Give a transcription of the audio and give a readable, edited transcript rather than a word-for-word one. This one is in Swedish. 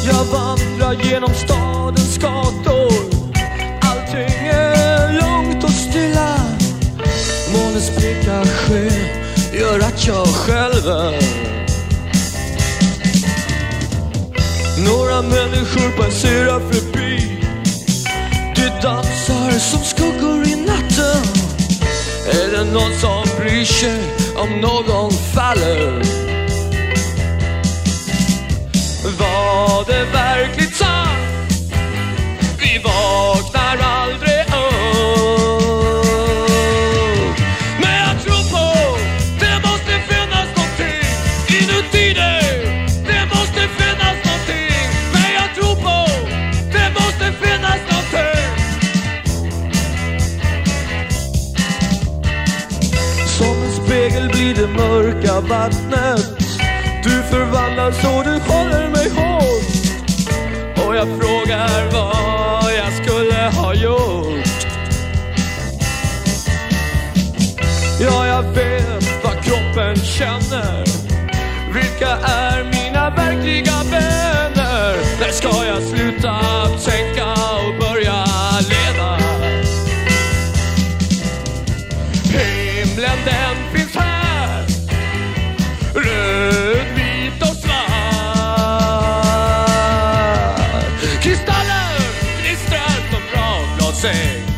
Jag vandrar genom stadens gator. Allting är lugnt och stilla. Månens bleka sken gör att jag skälver. Några människor passerar förbi. De dansar som skuggor i natten. Är det någon som bryr sig om någon faller? Var det verkligt sant? Vi vaknar aldrig upp. Men jag tror på det måste finnas någonting inuti dig. Det måste finnas någonting. Men jag tror på det måste finnas någonting. Som en spegel blir det mörka vattnet. Du förvandlas så du håller mig hårt. Och jag frågar vad jag skulle ha gjort. Ja, jag vet vad kroppen känner. Vilka är mina verkliga vänner? När ska jag sluta tänka och börja leva? Himlen den finns här. Röd, vit och svart. Kristaller gnistrar som bra glassäck.